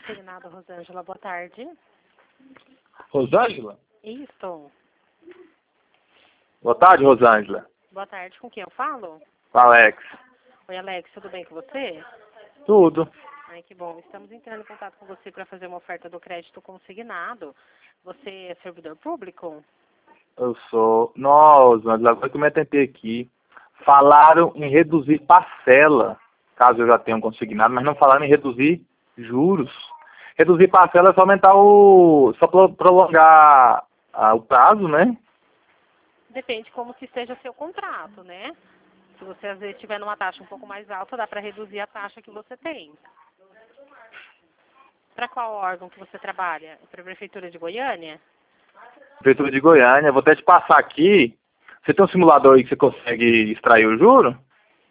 Consignado, Rosângela, boa tarde. Rosângela? Isso. Boa tarde, Rosângela. Boa tarde, com quem eu falo? Alex. Oi, Alex, tudo bem com você? Tudo. Ai, que bom. Estamos entrando em contato com você para fazer uma oferta do crédito consignado. Você é servidor público? Eu sou. Nossa, agora que eu me atentei aqui. Falaram em reduzir parcela, caso eu já tenha um consignado, mas não falaram em reduzir juros. Reduzir parcela é só aumentar o. Só prolongar o prazo, né? Depende como que esteja seu contrato, né? Se você às vezes tiver numa taxa um pouco mais alta, dá para reduzir a taxa que você tem. Para qual órgão que você trabalha? Para a Prefeitura de Goiânia? Prefeitura de Goiânia. Vou até te passar aqui. Você tem um simulador aí que você consegue extrair o juro?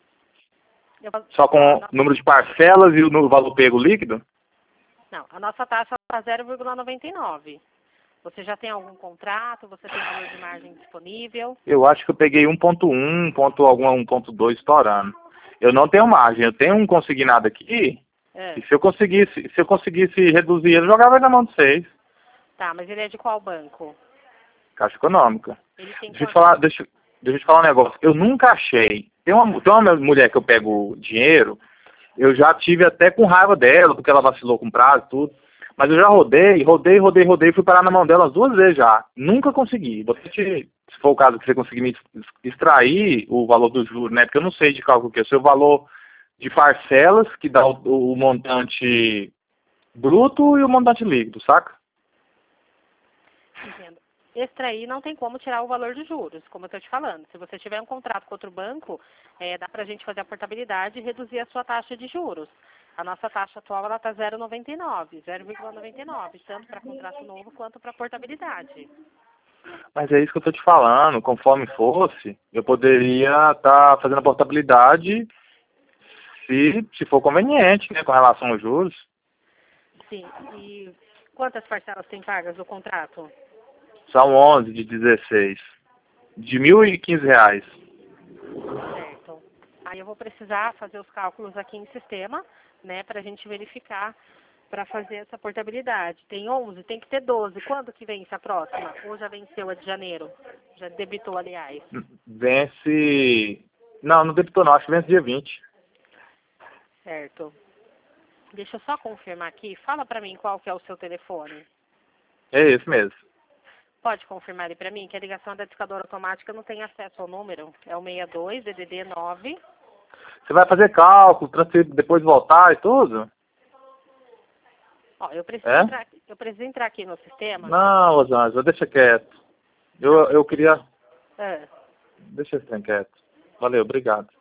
Só com o número de parcelas e o valor pego líquido? Não, a nossa taxa está 0,99. Você já tem algum contrato? Você tem valor de margem disponível? Eu acho que eu peguei 1.1, 1.2 estourando. Eu não tenho margem, eu tenho um consignado aqui. E se eu conseguisse reduzir ele, eu jogava na mão de vocês. Tá, mas ele é de qual banco? Caixa Econômica. Ele tem Deixa eu te falar um negócio. Eu nunca achei. Tem uma mulher que eu pego dinheiro, eu já tive até com raiva dela, porque ela vacilou com prazo e tudo. Mas eu já rodei, fui parar na mão dela as 2 vezes já. Nunca consegui. Se for o caso que você conseguir me extrair o valor do juro, né? Porque eu não sei de cálculo que é o seu valor de parcelas, que dá o montante bruto e o montante líquido, saca? Entendo. Extrair não tem como tirar o valor de juros, como eu estou te falando. Se você tiver um contrato com outro banco, dá para a gente fazer a portabilidade e reduzir a sua taxa de juros. A nossa taxa atual está 0,99, tanto para contrato novo quanto para portabilidade. Mas é isso que eu estou te falando. Conforme fosse, eu poderia estar fazendo a portabilidade se for conveniente, né, com relação aos juros. Sim. E quantas parcelas tem pagas do contrato? São 11 de 16. De R$ 1.015. Certo. Aí eu vou precisar fazer os cálculos aqui em sistema, né, para a gente verificar, para fazer essa portabilidade. Tem 11, tem que ter 12. Quando que vence a próxima? Ou já venceu a de janeiro? Já debitou, aliás. Vence... Não debitou não, acho que vence dia 20. Certo. Deixa eu só confirmar aqui. Fala para mim qual que é o seu telefone. É esse mesmo. Pode confirmar ele para mim, que a ligação da discadora automática não tem acesso ao número. É o 62 DDD 9. Você vai fazer cálculo, transferir, depois voltar e tudo? Ó, eu preciso entrar aqui no sistema. Não, Rosângela, deixa quieto. Eu queria... É. Deixa esse trem quieto. Valeu, obrigado.